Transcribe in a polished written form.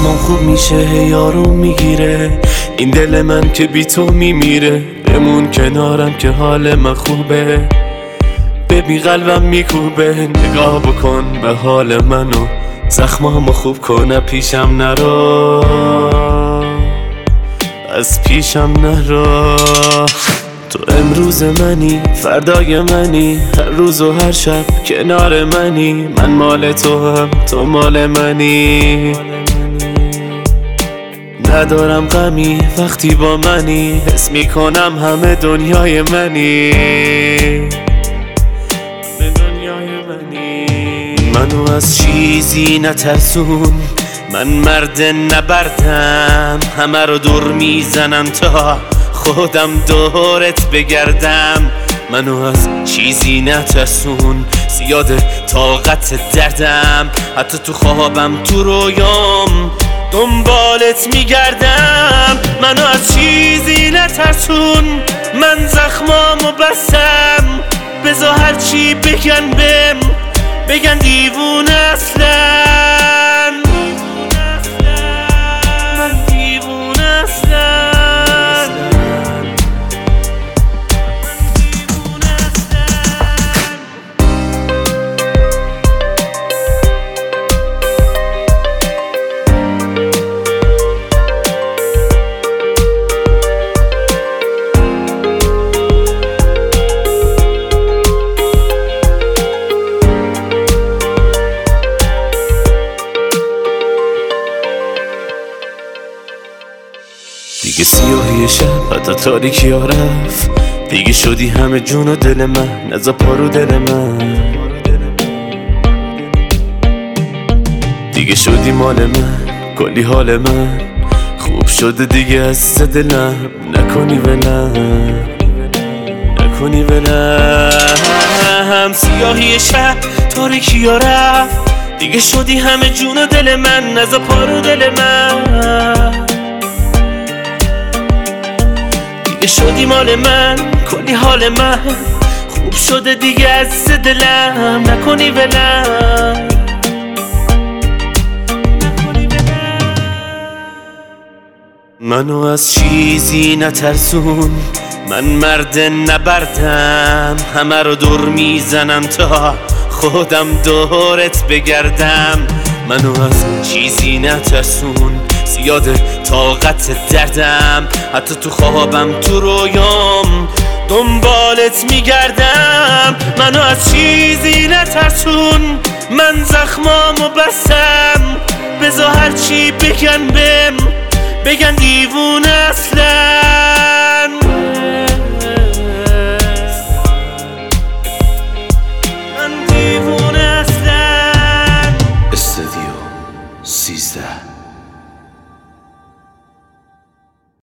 زخمم خوب میشه یارو میگیره، این دل من که بی تو میمیره. بمون کنارم که حال من خوبه، ببین قلبم میکوبه. نگاه بکن به حال منو، زخمامو خوب کنه، پیشم نرو، از پیشم نرو. تو امروز منی، فردای منی، هر روز و هر شب کنار منی. من مال تو هم تو مال منی، ندارم غمی وقتی با منی، حس میکنم همه دنیای منی. منو از چیزی نترسون، من مرد نبردم، همه رو دور میزنم تا خودم دورت بگردم. منو از چیزی نترسون، زیاد طاقت دردم، حتی تو خوابم تو رویام دنبالت میگردم. منو از چیزی نترسون، من زخمامو بستم، بذار هرچی بگن بگن دیوونه اصلا، من دیوونه اصلا. دیگه سیاهی شب حتی تاریکی ها رفت، دیگه شدی همه جون و دل من، نزا پارو دل من. دیگه شدی مال من، کلی حال من خوب شده دیگه، از دلم نکنی ولم، نکنی ولم. سیاهی شب تاریکی ها رفت، دیگه شدی همه جون و دل من، نزا پارو دل من. دیگه شدی مال من، کلی حال من خوب شده دیگه، از دلم نکنی ولم. منو از چیزی نترسون، من مرد نبردم، همه رو دور میزنم تا خودم دورت بگردم. منو از چیزی نترسون، زیاد طاقت دردم، حتی تو خوابم تو رویام دنبالت میگردم. منو از چیزی نترسون، من زخمامو بستم، بذار هرچی بگن بگن دیوونه اصلا.